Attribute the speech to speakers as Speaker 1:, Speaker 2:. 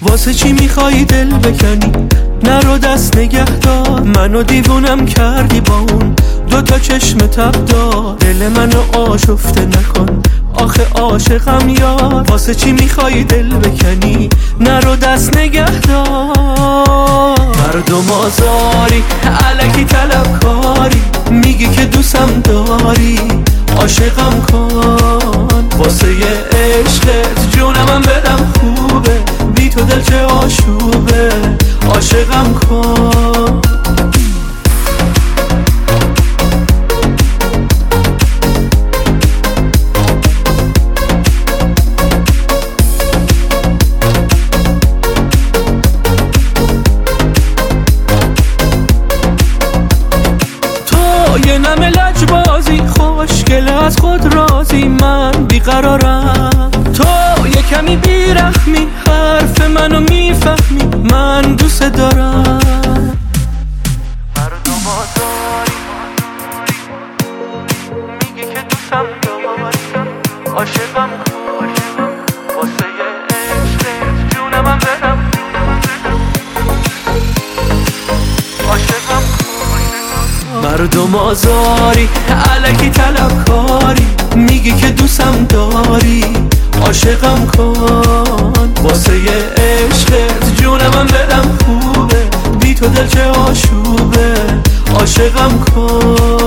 Speaker 1: واسه چی میخوای دل بکنی؟ نرو دست نگه دار، منو دیوونم کردی با اون دوتا چشم تب دار. دل منو آشفته نکن آخه عاشقم یار. واسه چی میخوای دل بکنی؟ نرو دست نگه دار. مردم آزاری الکی طلبکاری، میگی که دوستم داری عاشقم کن. واسه یه عشقت جونمم بدم خوبه، بی تو دل چه آشوبه عاشقم کن. یه نم لجبازی خوشگل از خود رازی، من بیقرارم تو یه کمی بیرحمی، حرف منو میفهمی من دوست دارم. مردم آزاری میگی که دوستم داری عاشقم کن. واسه یه عشقت جونمم بدم عاشقم کن. مردم آزاری الکی طلبکاری، میگی که دوستم داری عاشقم کن. واسه یه عشقت جونمم بدم خوبه، بی تو دل چه آشوبه عاشقم کن.